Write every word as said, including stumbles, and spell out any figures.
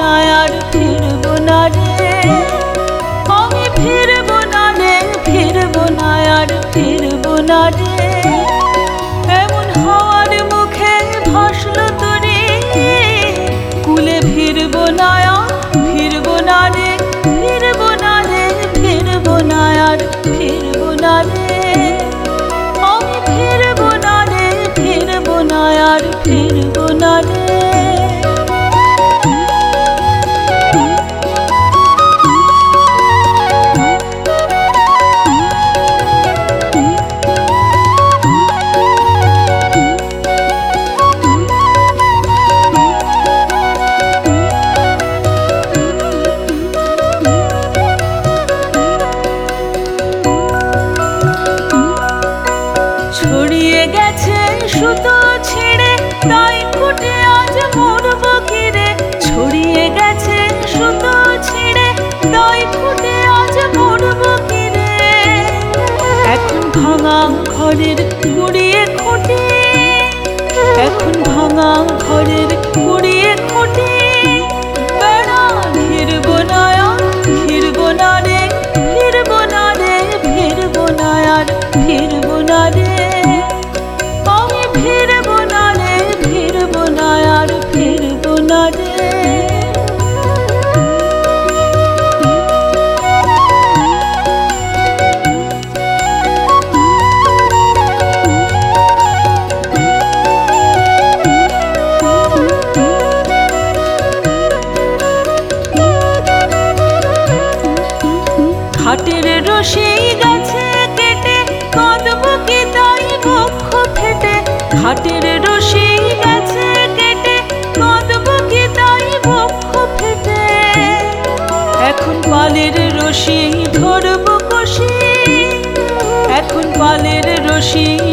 না আর ফিরবো না রে, আমি ফিরবো না রে, ফিরবো না আর ফিরবো না রে। এমন হাওয়ার মুখে ভাসলো তোরে, কুলে ফিরবো না আর ফিরবো না রে, ফিরবো না রে, ফিরবো না আর ফিরবো না রে, আমি ফিরবো না রে, ফিরবো না আর ফিরবো না রে। ছড়িয়ে গেছে সুতো ছিঁড়ে তাই ফুটে আজ মরবো কিরে, ছড়িয়ে গেছে সুতো ছিঁড়ে তাই ফুটে আজ মরবো কিরে। এখন ভাঙা ঘরের কুড়িয়ে খুঁটি, এখন ভাঙা ঘরের কুড়িয়ে খুঁটি, বেড়া ফিরবো না আর ফিরবো না রে, ফিরবো না রে, ফিরবো না আর ফিরবো না রে, আমি ফিরবো না রে, ফিরবো না আর ফিরবো না রে। খাটের রশি গেছে কেটে কাঁদবো কি তাই বক্ষ ফেটে, খাটের রশি গেছে কেটে কাঁদবো কি তাই বক্ষ ফেটে। এখন পালের রশি ধরবো কষি, এখন পালের রশি